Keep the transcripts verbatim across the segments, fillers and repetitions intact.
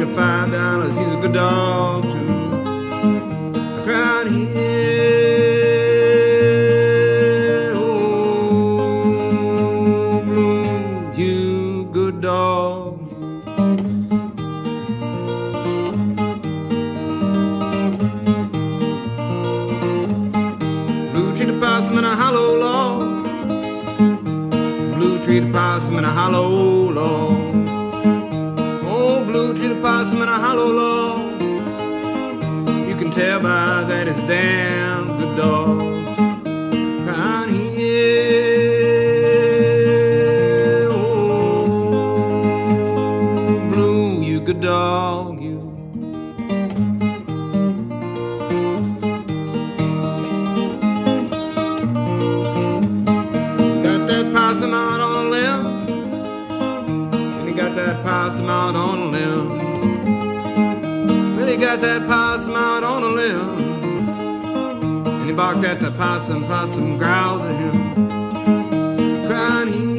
you five dollars, he's a good dog too. I cried here, oh, Blue, you good dog. Blue treated possum in a hollow log. Blue treated possum in a hollow log. Oh, blue treated possum in a hollow log. You can tell by that it's a damn good dog. Right here, oh, Blue, you good dog, you. Possum out on a limb, and he got that possum out on a limb. Well, he got that possum out on a limb, and he barked at the possum, possum growled at him, crying,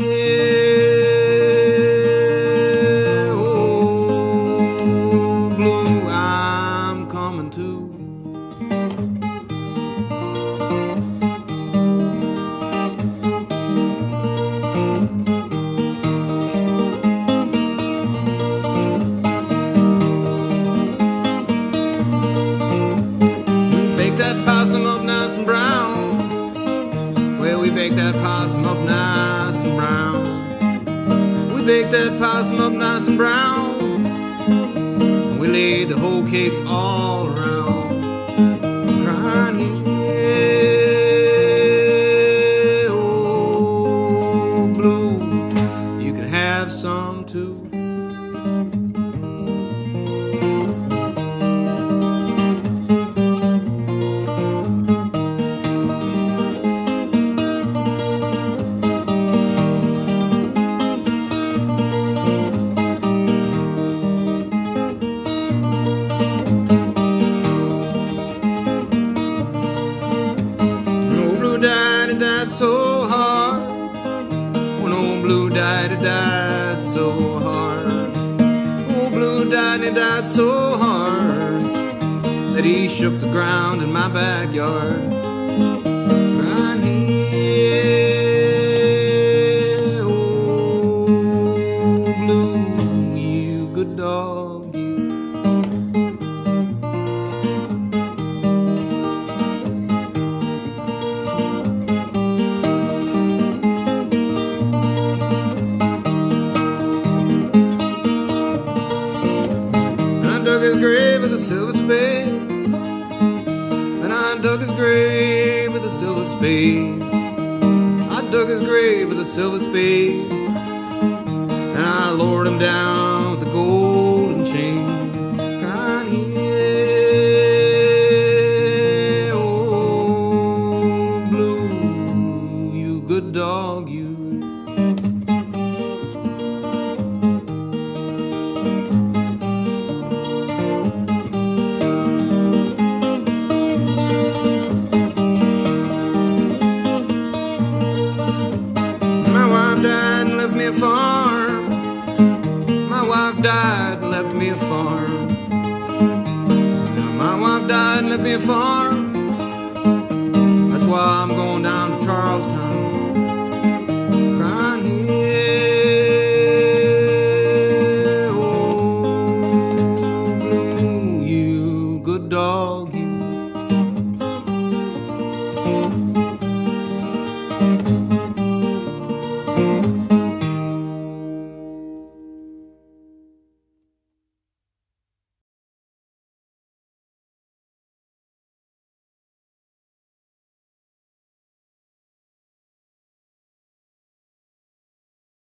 yeah, oh, Blue, I'm coming too. That possum up nice and brown. Well, we baked that possum up nice and brown. We baked that possum up nice and brown. And we laid the whole cakes all around. Crying, yeah, oh, Blue, you can have some too. Died, he died so hard. When old Blue died, he died so hard. Old Blue died, he died so hard that he shook the ground in my backyard. Right here, old Blue, you good dog, you. Dug his grave with a silver spade, and I dug his grave with a silver spade. I dug his grave with a silver spade, and I lowered him down with a golden chain. Crying here, oh, Blue, you good dog, you. Died and left me a farm. My wife died and left me a farm. Now my wife died and left me a farm. That's why I'm going down to Charlestown.